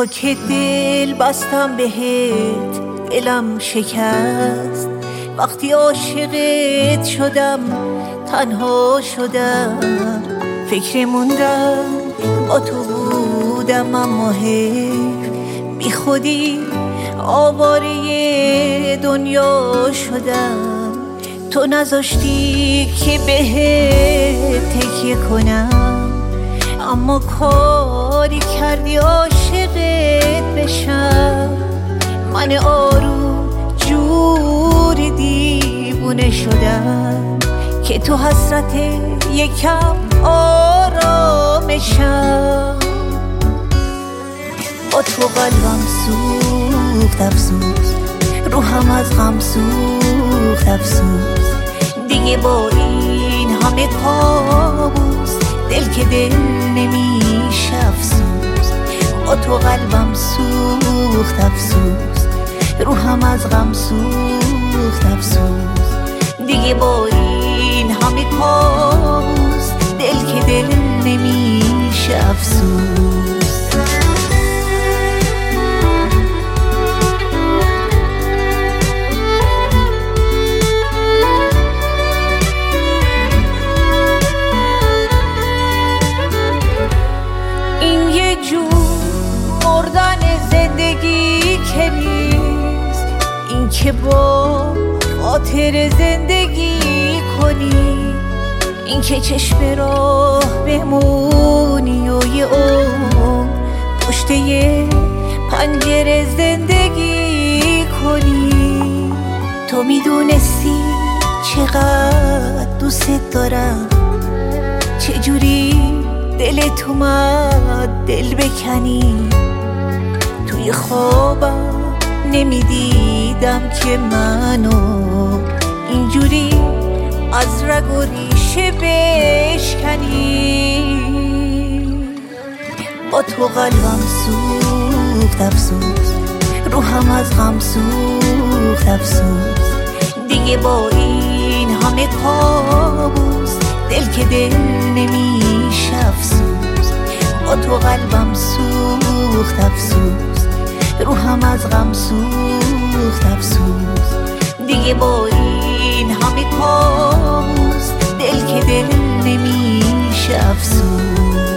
تا که دل بستم بهت دلم شکست، وقتی عاشقت شدم تنها شدم، فکر موندم با تو بودم اما حیف بی خودی آواره دنیا شدم. تو نذاشتی که بهت تکیه کنم، اما کاری کردی عاشقت بشم. من آروم جوری دیوونه شدم که تو حسرت یکم آرامشم. با تو قلبم سوخت افسوس، روحم از غم سوخت افسوس، دیگه با این همه کابوس دل که دل نمیشه افسوس. با تو قلبم سوخت افسوس، روحم از غم سوخت افسوس، دیگه با این همه کابوس دل که دل نمیشه افسوس. این یه جور مردن زندگی که نیست، این که با خاطر زندگی کنی، این که چشم راه بمونی و یه عمر پشت یه پنجره زندگی کنی. تو میدونستی چقدر دوست دارم، چجوری دلت اومد دل بکنی. توی خوابم نمیدیدم که منو اینجوری از رگ و ریشه بشکنی. با تو قلبم سوخت افسوس، روحم از غم سوخت افسوس، دیگه با این همه کابوس دل که دل نمیشه افسوس. با تو قلبم سوخت افسوس، روحم از غم سوخت افسوس، دیگه با این همه کابوس دل که دل نمیشه افسوس.